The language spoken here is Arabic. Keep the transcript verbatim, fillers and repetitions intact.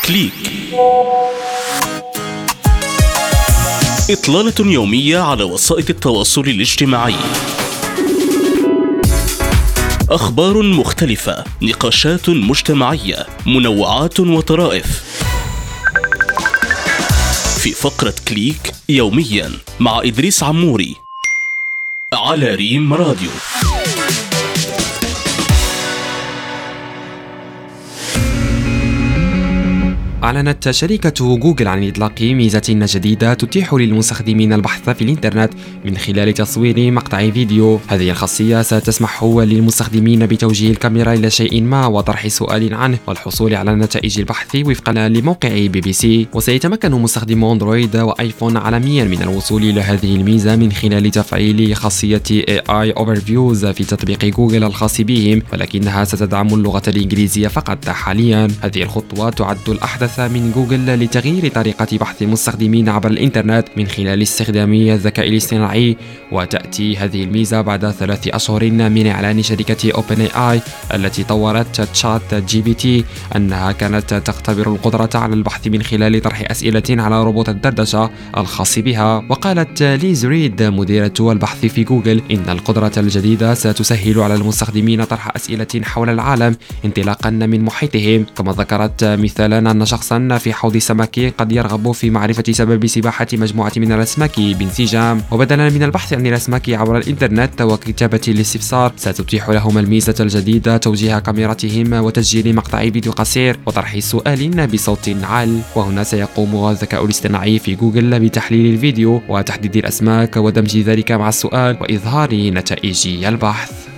كليك. إطلالة يومية على وسائل التواصل الاجتماعي. أخبار مختلفة، نقاشات مجتمعية، منوعات وطرائف. في فقرة كليك يوميا مع إدريس عموري على ريم راديو. أعلنت شركة جوجل عن إطلاق ميزة جديدة تتيح للمستخدمين البحث في الإنترنت من خلال تصوير مقطع فيديو. هذه الخاصية ستسمح للمستخدمين بتوجيه الكاميرا إلى شيء ما وطرح سؤال عنه والحصول على نتائج البحث وفقا لموقع بي بي سي. وسيتمكن مستخدمو أندرويد وآيفون عالميا من الوصول إلى هذه الميزة من خلال تفعيل خاصية إيه آي Overviews في تطبيق جوجل الخاص بهم، ولكنها ستدعم اللغة الإنجليزية فقط حاليا. هذه الخطوة تعد الأحدث من جوجل لتغيير طريقة بحث المستخدمين عبر الإنترنت من خلال استخدام الذكاء الاصطناعي، وتأتي هذه الميزة بعد ثلاث أشهر من إعلان شركة أوبن اي آي التي طورت تشات جي بي تي أنها كانت تختبر القدرة على البحث من خلال طرح أسئلة على روبوت الدردشة الخاص بها. وقالت ليز ريد مديرة البحث في جوجل إن القدرة الجديدة ستسهل على المستخدمين طرح أسئلة حول العالم انطلاقا من محيطهم. كما ذكرت مثالا أن شخصا في حوض سمكي قد يرغب في معرفة سبب سباحة مجموعة من الأسماك بانسجام، وبدلا من البحث عن الأسماك عبر الإنترنت وكتابة الاستفسار ستتيح لهم الميزة الجديدة توجيه كاميراتهم وتسجيل مقطع فيديو قصير وطرح سؤال بصوت عال. وهنا سيقوم الذكاء الاصطناعي في جوجل بتحليل الفيديو وتحديد الأسماك ودمج ذلك مع السؤال وإظهار نتائج البحث.